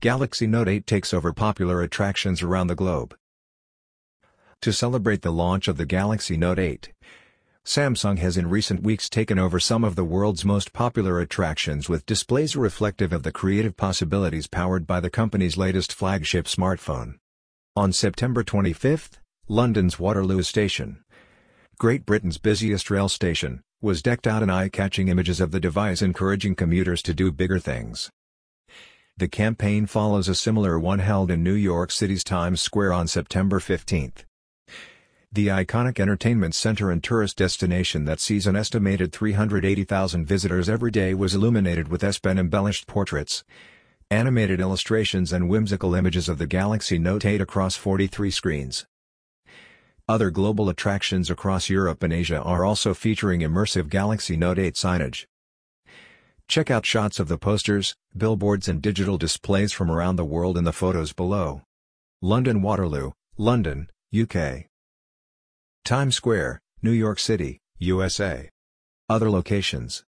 Galaxy Note 8 takes over popular attractions around the globe. To celebrate the launch of the Galaxy Note 8, Samsung has in recent weeks taken over some of the world's most popular attractions with displays reflective of the creative possibilities powered by the company's latest flagship smartphone. On September 25, London's Waterloo Station, Great Britain's busiest rail station, was decked out in eye-catching images of the device encouraging commuters to do bigger things. The campaign follows a similar one held in New York City's Times Square on September 15. The iconic entertainment center and tourist destination that sees an estimated 380,000 visitors every day was illuminated with S-Pen-embellished portraits, animated illustrations and whimsical images of the Galaxy Note 8 across 43 screens. Other global attractions across Europe and Asia are also featuring immersive Galaxy Note 8 signage. Check out shots of the posters, billboards and digital displays from around the world in the photos below. London Waterloo, London, UK. Times Square, New York City, USA. Other locations.